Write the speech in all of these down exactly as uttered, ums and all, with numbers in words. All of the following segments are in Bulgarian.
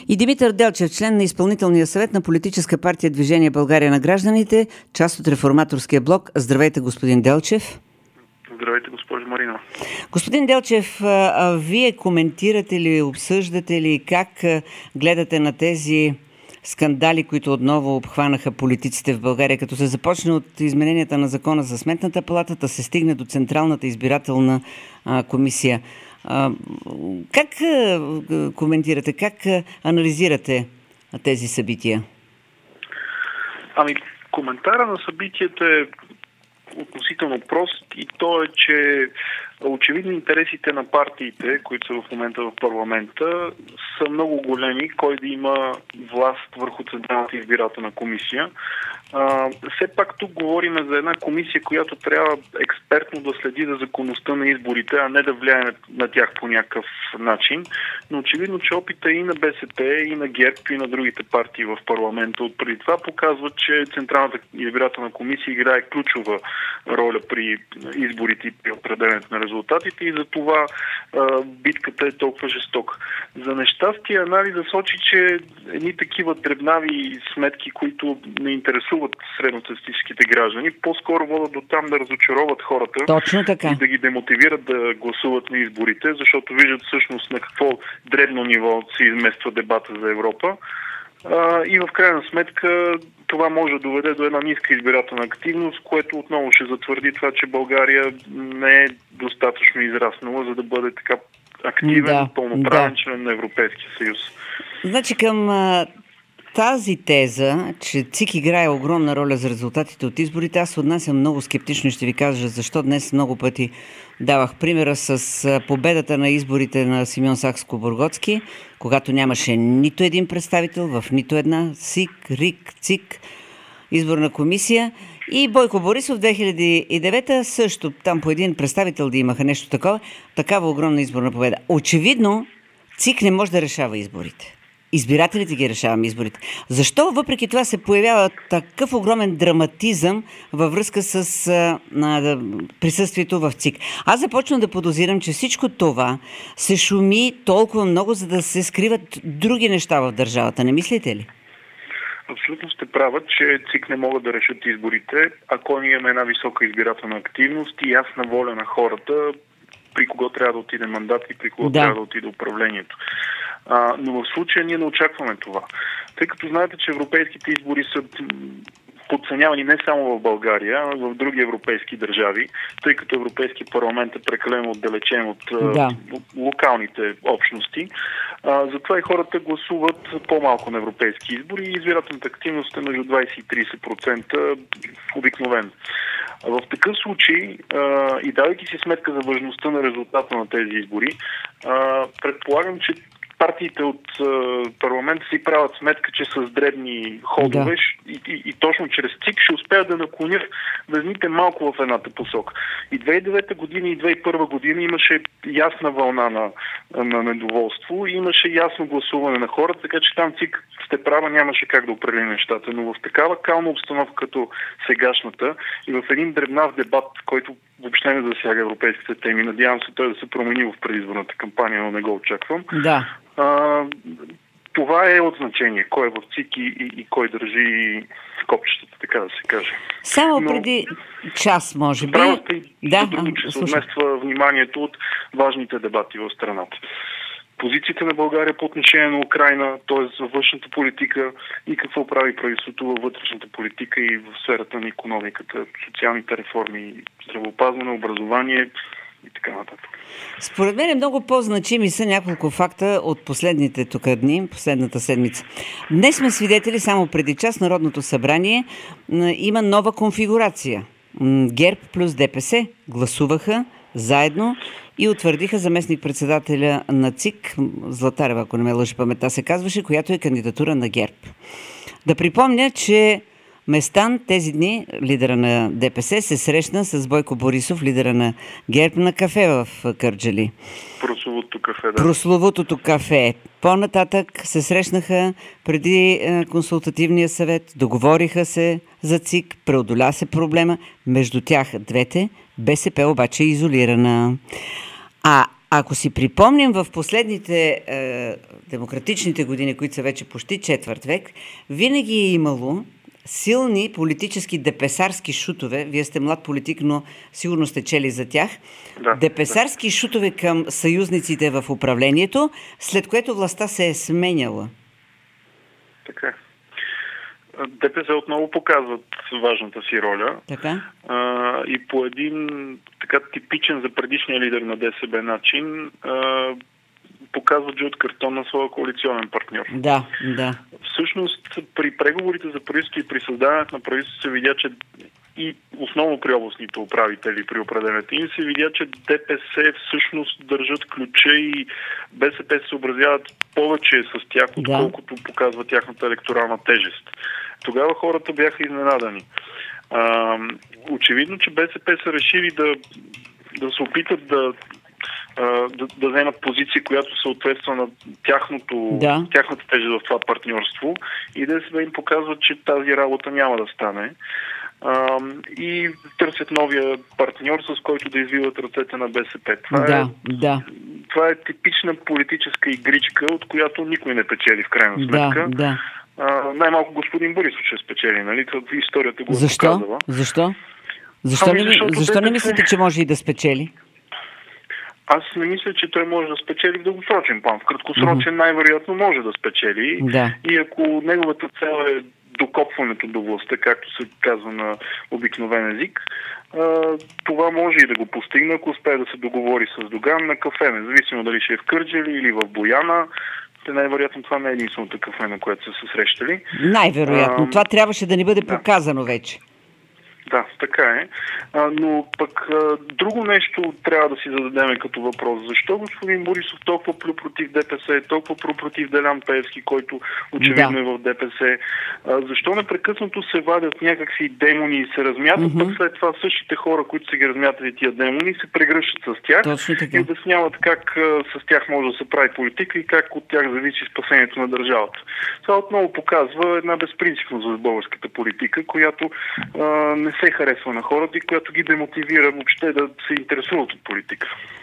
И Димитър Делчев, член на изпълнителния съвет на политическа партия Движение България на гражданите, част от реформаторския блок. Здравейте, господин Делчев. Здравейте, госпожо Марина. Господин Делчев, а вие коментирате ли, обсъждате ли, как гледате на тези скандали, които отново обхванаха политиците в България, като се започне от измененията на закона за Сметната палата, да се стигне до Централната избирателна а, комисия? А, как а, коментирате, как а, анализирате а, тези събития? Ами, коментара на събитията е относително прост и то е, че очевидно интересите на партиите, които са в момента в парламента, са много големи, кой да има власт върху Централната избирателна комисия. А, все пак тук говорим за една комисия, която трябва експертно да следи за законността на изборите, а не да влияе на, на тях по някакъв начин. Но очевидно, че опита и на БСП, и на ГЕРБ, и на другите партии в парламента от преди това показват, че Централната избирателна комисия играе ключова роля при изборите и при определенето на резултатите и за това а, битката е толкова жестока. За нещастие анализа сочи, че едни такива дребнави сметки, които не интересуват средностатистическите граждани, по-скоро водят до там да разочароват хората. Точно така. И да ги демотивират да гласуват на изборите, защото виждат всъщност на какво дребно ниво се измества дебата за Европа. Uh, и в крайна сметка това може да доведе до една ниска избирателна активност, което отново ще затвърди това, че България не е достатъчно израснала, за да бъде така активен, да, пълноправен да. член на Европейския съюз. Значи към а, тази теза, че ЦИК играе огромна роля за резултатите от изборите, аз се отнасям много скептично и ще ви кажа защо. Днес много пъти давах примера с победата на изборите на Симеон Сакскобургготски, когато нямаше нито един представител в нито една СИК, РИК, ЦИК, изборна комисия. И Бойко Борисов в две хиляди и девета също, там по един представител да имаха нещо такова, такава огромна изборна победа. Очевидно, ЦИК не може да решава изборите. Избирателите ги решаваме изборите. Защо въпреки това се появява такъв огромен драматизъм във връзка с а, а, присъствието в ЦИК? Аз започвам да подозирам, че всичко това се шуми толкова много, за да се скриват други неща в държавата. Не мислите ли? Абсолютно сте права, че ЦИК не могат да решат изборите, ако ние имаме една висока избирателна активност и ясна воля на хората, при кого трябва да отиде мандат и при кого да. трябва да отиде управлението. А, но в случая ние не очакваме това. Тъй като знаете, че европейските избори са подценявани не само в България, а в други европейски държави, тъй като Европейски парламент е прекалено отдалечен от да. локалните общности. А, затова и хората гласуват по-малко на европейски избори и избирателната активност е между двайсет и трийсет процента обикновено. В такъв случай, а, и давайки си сметка за важността на резултата на тези избори, а, предполагам, че партиите от а, парламента си правят сметка, че с дребни ходове да. и, и, и точно чрез ЦИК ще успеят да наклонят везните малко в едната посока. И две хиляди и девета година и две хиляди и първа година имаше ясна вълна на, на недоволство и имаше ясно гласуване на хората, така че там ЦИК, сте права, нямаше как да определи нещата. Но в такава кална обстановка като сегашната и в един дребнав дебат, който въобще не засяга европейските теми, надявам се той да се промени в предизборната кампания, но не го очаквам. Да. А, това е от значение. Кой е в ЦИК и, и, и кой държи копчетата, така да се каже. Само Но, преди час, може би. Правата и да, друго, че се отмества вниманието от важните дебати в страната. Позицията на България по отношение на Украйна, т.е. за външната политика и какво прави правителството във вътрешната политика и в сферата на икономиката, социалните реформи, здравеопазване, образование и така нататък. Според мен много по-значими са няколко факта от последните тук дни, последната седмица. Днес сме свидетели, само преди час, Народното събрание има нова конфигурация. ГЕРБ плюс ДПС гласуваха заедно и утвърдиха заместник-председателя на ЦИК, Златарева, ако не ме лъжи паметта се казваше, която е кандидатура на ГЕРБ. Да припомня, че Местан тези дни, лидера на ДПС, се срещна с Бойко Борисов, лидера на ГЕРБ, на кафе в Кърджали. Прословутото кафе, да. Прословутото кафе. По-нататък се срещнаха преди е, консултативния съвет, договориха се за ЦИК, преодоля се проблема. Между тях двете, БСП обаче е изолирана. А Ако си припомним в последните е, демократичните години, които са вече почти четвърт век, винаги е имало силни политически депесарски шутове. Вие сте млад политик, но сигурно сте чели за тях. Да, депесарски да. шутове към съюзниците в управлението, след което властта се е сменяла. Така. ДПС отново показват важната си роля. Така? А, и по един така типичен за предишния лидер на ДСБ начин а, показват жълт картон на своя коалиционен партньор. Да, да. Всъщност, при преговорите за правителство и при създаването на правителство се видя, че и основно при областните управители, при определенето им се видя, че ДПС всъщност държат ключа и БСП се съобразяват повече с тях, отколкото да. показва тяхната електорална тежест. Тогава хората бяха изненадани. А, очевидно, че БСП са решили да, да се опитат да Да, да вземат позиция, която съответства на тяхното, да. тяхната тежест в това партньорство и да се им показва, че тази работа няма да стане. А, и търсят новия партньор, с който да извиват ръцете на БСП. Това, да, е, да. това е типична политическа игричка, от която никой не печели в крайна сметка. Да, да. А, най-малко господин Борисов ще спечели, нали? Историята го Защо? показва. Защо? Защо, ами, не, защо не мислите, че може и да спечели? Аз не мисля, че той може да спечели в дългосрочен план. В краткосрочен mm-hmm. най-вероятно може да спечели. Да. И ако неговата цел е докопването до властта, както се казва на обикновен език, това може и да го постигне, ако успее да се договори с Доган на кафе, независимо дали ще е в Кърджали или в Бояна. Те най-вероятно това не е единственото кафе, на което са се срещали. Най-вероятно. А, това трябваше да ни бъде да. показано вече. Да, така е. А, но пък а, друго нещо трябва да си зададем като въпрос. Защо господин Борисов толкова плю против ДПС, толкова плю против Делян Пеевски, който очевидно да. е в ДПС? А, защо непрекъснато се вадят някакви демони и се размятат, mm-hmm. пък след това същите хора, които са ги размятали тия демони, се прегръщат с тях и обясняват как а, с тях може да се прави политика и как от тях зависи спасението на държавата. Това отново показва една безпринципност в българската политика, която а, не се харесва на хората и която ги демотивира въобще да се интересуват от политика.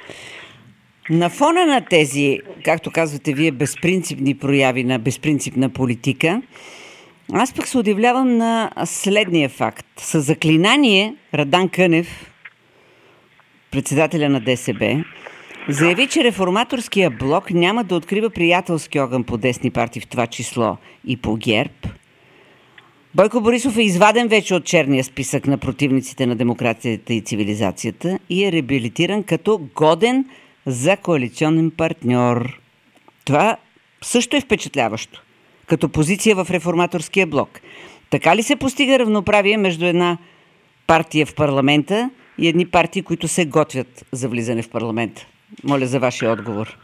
На фона на тези, както казвате вие, безпринципни прояви на безпринципна политика, аз пък се удивлявам на следния факт. Със заклинание Радан Кънев, председателя на ДСБ, заяви, че реформаторския блок няма да открива приятелски огън по десни партии, в това число и по ГЕРБ. Бойко Борисов е изваден вече от черния списък на противниците на демокрацията и цивилизацията и е реабилитиран като годен за коалиционен партньор. Това също е впечатляващо, като позиция в реформаторския блок. Така ли се постига равноправие между една партия в парламента и едни партии, които се готвят за влизане в парламента? Моля за вашия отговор.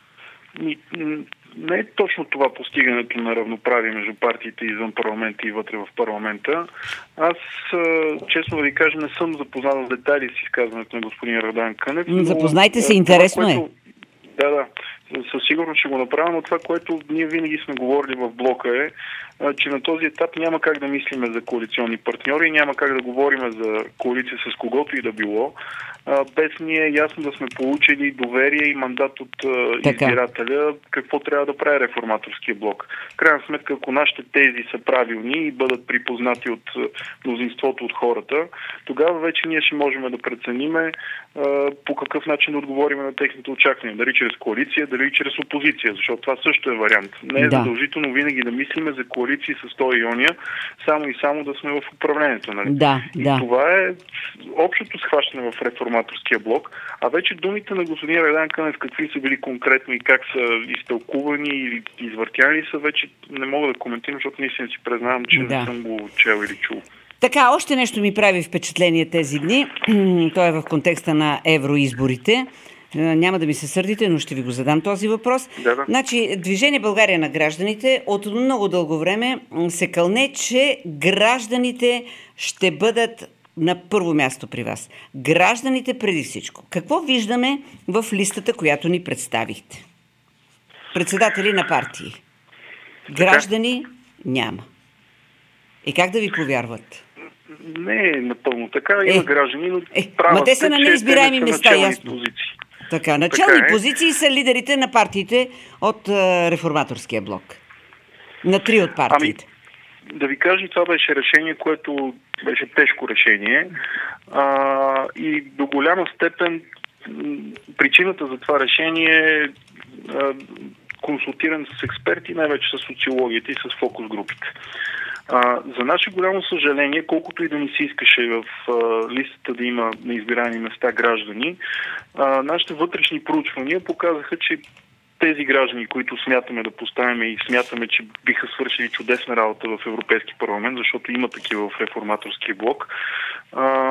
Не е точно това постигането на равноправие между партиите извън парламента и вътре в парламента. Аз, честно да ви кажа, не съм запознал с детайли с изказването на господин Радан Кънев. Но, запознайте се, интересно това, което, е. Да, да. Със сигурност ще го направя, но това, което ние винаги сме говорили в блока е, че на този етап няма как да мислиме за коалиционни партньори, няма как да говорим за коалиция с когото и да било, без ние ясно да сме получили доверие и мандат от така. избирателя какво трябва да прави реформаторския блок. В крайна сметка, ако нашите тези са правилни и бъдат припознати от мнозинството от хората, тогава вече ние ще можем да прецениме по какъв начин да отговорим на техните очаквания. Дали чрез коалиция, дали чрез опозиция, защото това също е вариант. Не е да. задължително винаги да мислиме за коалиции с сто иония, само и само да сме в управлението. Нали? Да, и да. това е общото схващане в реформаторския блок. А вече думите на господин Радан Кънев какви са били конкретно и как са изтълкувани или извъртяни са, вече не мога да коментирам, защото наистина си признавам, че да. не съм го чел или чул. Така, още нещо ми прави впечатление тези дни. То е в контекста на евроизборите. Няма да ми се сърдите, но ще ви го задам този въпрос. Да, да. Значи, Движение България на гражданите от много дълго време се кълне, че гражданите ще бъдат на първо място при вас. Гражданите преди всичко. Какво виждаме в листата, която ни представихте? Председатели на партии. Граждани няма. И как да ви повярват? Не е напълно така. Има е, граждани, но е, правят те са на неизбираеми места, ясно. Позиции. Така, начални така е. позиции са лидерите на партиите от а, реформаторския блок. На три от партиите. Ами, да ви кажа, това беше решение, което беше тежко решение. А, и до голяма степен причината за това решение е консултиран с експерти, най-вече с социологията и с фокус групите. А, за наше голямо съжаление, колкото и да ни се искаше в а, листата да има на избирани места граждани, а, нашите вътрешни проучвания показаха, че тези граждани, които смятаме да поставяме и смятаме, че биха свършили чудесна работа в Европейски парламент, защото има такива в реформаторския блок, а,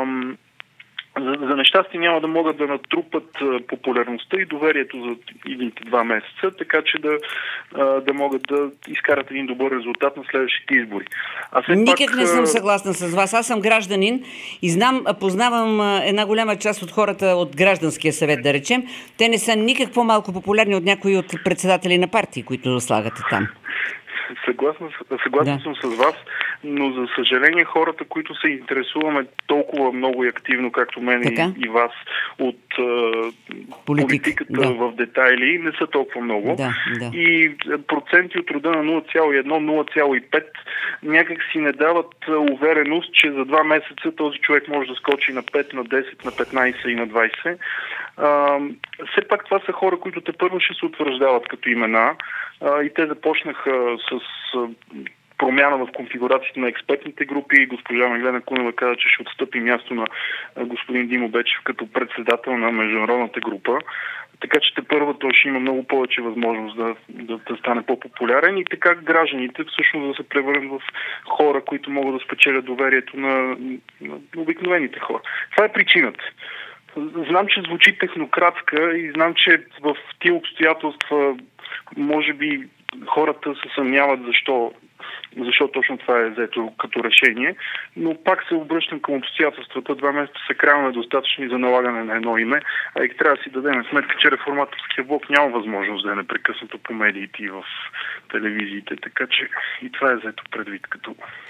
За, за нещастие няма да могат да натрупат а, популярността и доверието за едните два месеца, така че да, а, да могат да изкарат един добър резултат на следващите избори. А Никак пак, не съм съгласна с вас. Аз съм гражданин и знам, познавам а, една голяма част от хората от гражданския съвет, да речем. Те не са никак по-малко популярни от някои от председатели на партии, които слагате там. Съгласна, съгласна да. съм с вас, но за съжаление хората, които се интересуваме толкова много и активно, както мен и, и вас, от uh, Политик, политиката да. в детайли, не са толкова много. Да, да. И проценти от рода на нула цяло и едно - нула цяло и пет някак си не дават увереност, че за два месеца този човек може да скочи на пет, на десет, на петнайсет и на двайсет. Uh, все пак това са хора, които те първо ще се утвърждават като имена uh, и те започнаха с uh, промяна в конфигурацията на експертните групи. Госпожа Меглена Кунева каза, че ще отстъпи място на uh, господин Димо Бечев като председател на международната група. Така че те първо той ще има много повече възможност да, да, да стане по-популярен и така гражданите всъщност да се превърнат в хора, които могат да спечелят доверието на, на обикновените хора. Това е причината. Знам, че звучи технократска и знам, че в тия обстоятелства може би хората се съмняват защо, защо точно това е взето като решение, но пак се обръщам към обстоятелствата. Два месеца са крайно недостатъчни за налагане на едно име, а и трябва да си дадем сметка, че реформаторския блок няма възможност да е непрекъснато по медиите и в телевизиите, така че и това е взето предвид като...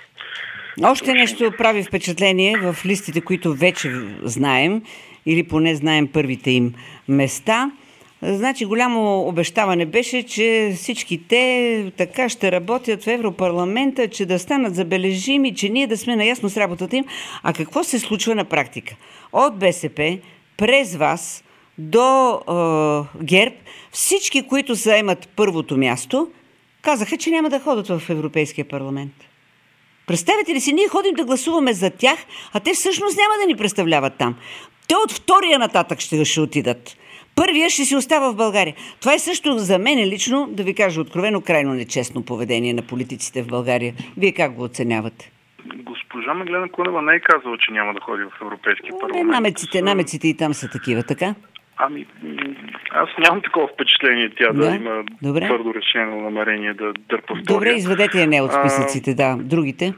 Още нещо прави впечатление в листите, които вече знаем, или поне знаем първите им места. Значи голямо обещаване беше, че всички те така ще работят в Европарламента, че да станат забележими, че ние да сме наясно с работата им. А какво се случва на практика? От БСП, през вас, до е, ГЕРБ, всички, които заемат първото място, казаха, че няма да ходят в Европейския парламент. Представете ли си, ние ходим да гласуваме за тях, а те всъщност няма да ни представляват там. Те от втория нататък ще, ще отидат. Първия ще си остава в България. Това е също за мен лично, да ви кажа откровено, крайно нечестно поведение на политиците в България. Вие как го оценявате? Госпожа Меглена Кунева не е казала, че няма да ходи в Европейския парламент. Намеците, намеците и там са такива, така? Ами, аз нямам такова впечатление тя да, да има Добре. твърдо решено намерение да дърпа втория. Добре, изведете я не от списъците, а... да. Другите?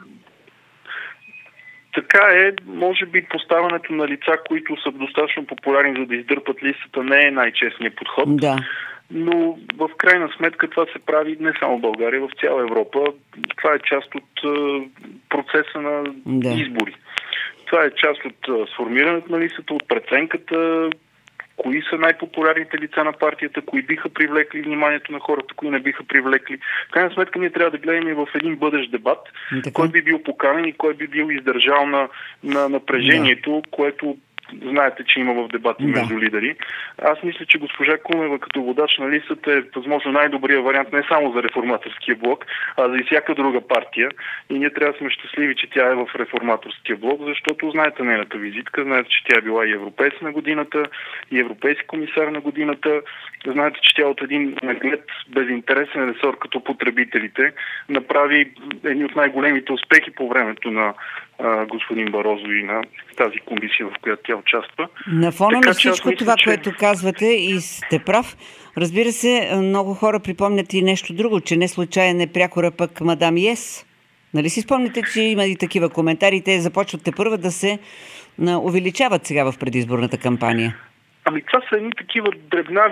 Така е, може би поставянето на лица, които са достатъчно популярни, за да издърпат листата, не е най-честният подход. Да. Но в крайна сметка това се прави не само в България, в цяла Европа. Това е част от е, процеса на да. избори. Това е част от е, сформирането на листата, от преценката, кои са най-популярните лица на партията, кои биха привлекли вниманието на хората, кои не биха привлекли. В крайна сметка ние трябва да гледаме в един бъдещ дебат, така. Кой би бил поканен и кой би бил издържал на, на напрежението, да. което знаете, че има в дебати да. между лидери. Аз мисля, че госпожа Кунева като водач на листата е възможно най-добрият вариант не само за реформаторския блок, а за и всяка друга партия. И ние трябва да сме щастливи, че тя е в реформаторския блок, защото знаете нейната визитка, знаете, че тя е била и европейска на годината, и европейски комисар на годината. Знаете, че тя от един наглед безинтересен ресор като потребителите направи едни от най-големите успехи по времето на а, господин Барозо и на тази комисия, в която тя участва. На фона така, на всичко мисля, това, че... което казвате и сте прав, разбира се, много хора припомнят и нещо друго, че не случайен е прякора пък мадам Йес. Нали си спомняте, че има и такива коментари, те започват тепърва да се увеличават сега в предизборната кампания? Ами това са едни такива дребнави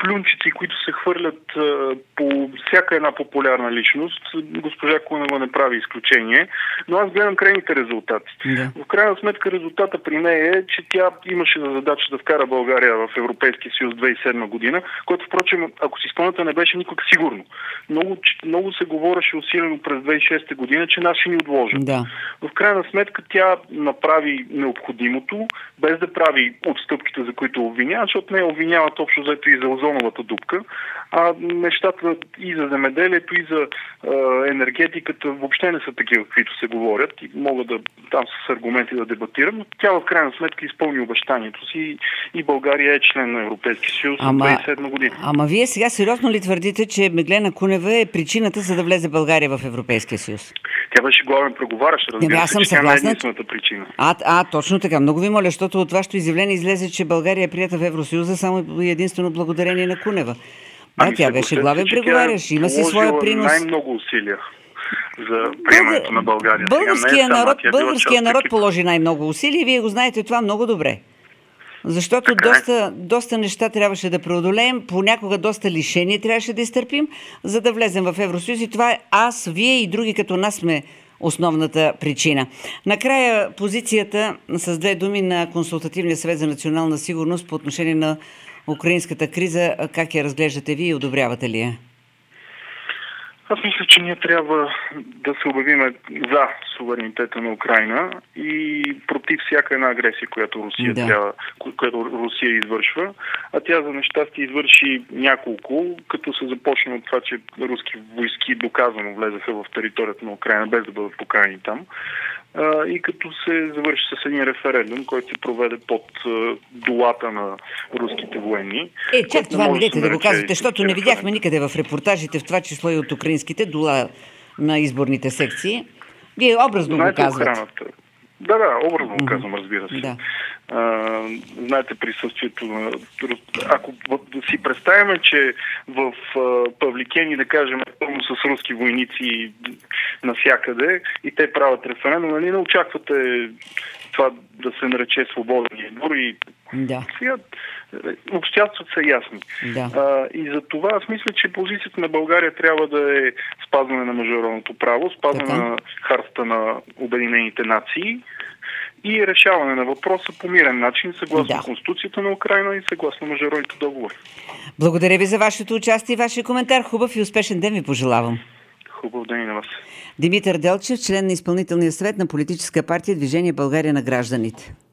плюнчици, които се хвърлят а, по всяка една популярна личност. Госпожа Кунева не прави изключение, но аз гледам крайните резултати. Да. В крайна сметка резултата при нея е, че тя имаше за задача да вкара България в Европейския съюз две хиляди и седма година, което впрочем, ако си спомняте, не беше никак сигурно. Много, много се говореше усилено през две хиляди и шеста година, че наши ни отложат. Да. В крайна сметка тя направи необходимото, без да прави отстъпките, за които обвиняват, защото не обвиняват общо взето и за озоновата дупка, а нещата и за земеделието, и за е, енергетиката въобще не са такива, каквито се говорят и мога да там с аргументи да дебатирам, но тя в крайна сметка изпълни обещанието си и България е член на Европейския съюз от две хиляди и седма година. Ама вие сега сериозно ли твърдите, че Меглена Кунева е причината за да влезе България в Европейския съюз? Тя беше главен преговарящ, разбира аз съм се, че тя не е съгласна. единствената причина. А, а, точно така. Много ви моля, защото от вашето изявление излезе, че България е прията в Евросъюза само и единствено благодарение на Кунева. Да, ами, тя беше главен преговарящ. Има си своя принос. Най-много усилия за приемането на България. Българския народ, българския народ положи най-много усилия и вие го знаете това много добре. Защото доста, доста неща трябваше да преодолеем, понякога доста лишения трябваше да изтърпим, за да влезем в Евросъюз. И това е аз, вие и други като нас сме основната причина. Накрая позицията с две думи на Консултативния съвет за национална сигурност по отношение на украинската криза. Как я разглеждате вие и одобрявате ли я? Аз мисля, че ние трябва да се обявиме за суверенитета на Украйна и против всяка една агресия, която Русия, да. трябва, която Русия извършва. А тя за нещастие извърши няколко, като се започна от това, че руски войски доказано влезаха в територията на Украйна, без да бъдат поканени там. И като се завърши с един референдум, който се проведе под долата на руските военни. Е, чак това не дайте да го казвате, защото не видяхме никъде в репортажите, в това число и от украинските дола на изборните секции. Вие образно знаете, го казвате. Охраната. Да, да, образно го казвам, разбира се. Да. А, знаете присъствието на... Ако да си представим, че в а, Павликени, да кажем, пълно с руски войници навсякъде и те правят референдум, нали не очаквате това да се нарече свободен избор и да. Сега обстоятелствата са ясни. Да. А, и за това аз мисля, че позицията на България трябва да е спазване на международното право, спазване така. на хартата на Обединените нации и решаване на въпроса по мирен начин, съгласно да. Конституцията на Украйна и съгласно международните договори. Благодаря ви за вашето участие и вашия коментар. Хубав и успешен ден ви пожелавам. Хубав ден и на вас. Димитър Делчев, член на изпълнителния съвет на политическа партия Движение България на гражданите.